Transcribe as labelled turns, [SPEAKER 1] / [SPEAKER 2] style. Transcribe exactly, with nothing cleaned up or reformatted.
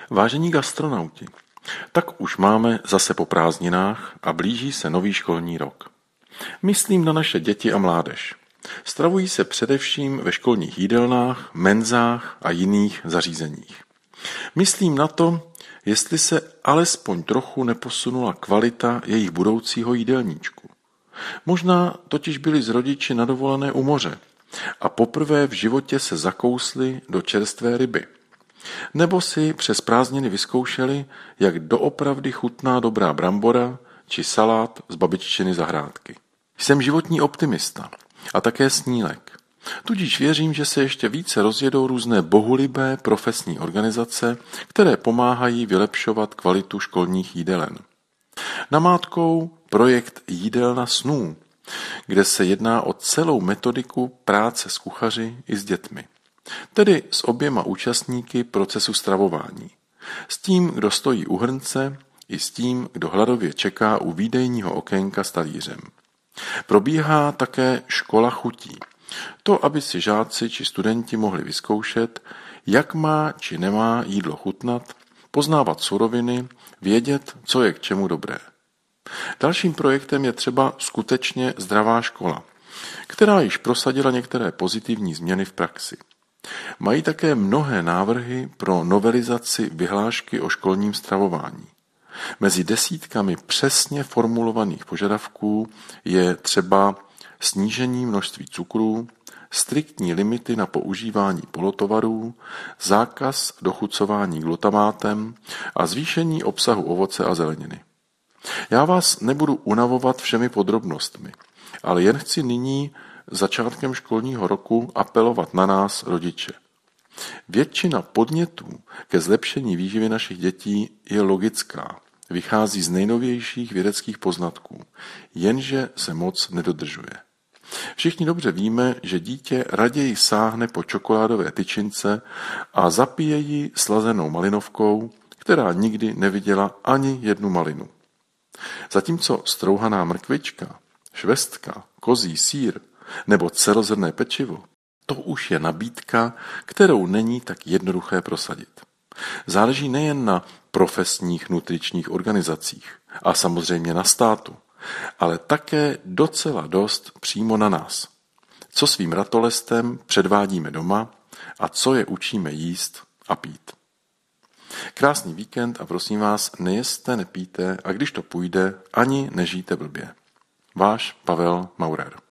[SPEAKER 1] Vážení gastronauti, tak už máme zase po prázdninách a blíží se nový školní rok. Myslím na naše děti a mládež. Stravují se především ve školních jídelnách, menzách a jiných zařízeních. Myslím na to, jestli se alespoň trochu neposunula kvalita jejich budoucího jídelníčku. Možná totiž byli s rodiči na dovolené u moře a poprvé v životě se zakousli do čerstvé ryby. Nebo si přes prázdniny vyzkoušeli, jak doopravdy chutná dobrá brambora či salát z babiččiny zahrádky. Jsem životní optimista a také snílek. Tudíž věřím, že se ještě více rozjedou různé bohulibé profesní organizace, které pomáhají vylepšovat kvalitu školních jídelen. Namátkou projekt Jídelna snů, kde se jedná o celou metodiku práce s kuchaři i s dětmi. Tedy s oběma účastníky procesu stravování. S tím, kdo stojí u hrnce, i s tím, kdo hladově čeká u výdejního okénka s talířem. Probíhá také škola chutí. To, aby si žáci či studenti mohli vyzkoušet, jak má či nemá jídlo chutnat, poznávat suroviny, vědět, co je k čemu dobré. Dalším projektem je třeba skutečně zdravá škola, která již prosadila některé pozitivní změny v praxi. Mají také mnohé návrhy pro novelizaci vyhlášky o školním stravování. Mezi desítkami přesně formulovaných požadavků je třeba snížení množství cukrů, striktní limity na používání polotovarů, zákaz dochucování glutamátem a zvýšení obsahu ovoce a zeleniny. Já vás nebudu unavovat všemi podrobnostmi, ale jen chci nyní začátkem školního roku apelovat na nás, rodiče. Většina podnětů ke zlepšení výživy našich dětí je logická, vychází z nejnovějších vědeckých poznatků, jenže se moc nedodržuje. Všichni dobře víme, že dítě raději sáhne po čokoládové tyčince a zapije ji slazenou malinovkou, která nikdy neviděla ani jednu malinu. Zatímco strouhaná mrkvička, švestka, kozí sýr nebo celozrnné pečivo, to už je nabídka, kterou není tak jednoduché prosadit. Záleží nejen na profesních nutričních organizacích a samozřejmě na státu, ale také docela dost přímo na nás. Co svým ratolestem předvádíme doma a co je učíme jíst a pít. Krásný víkend a prosím vás, nejeste, nepijte a když to půjde, ani nežijte blbě. Váš Pavel Maurer.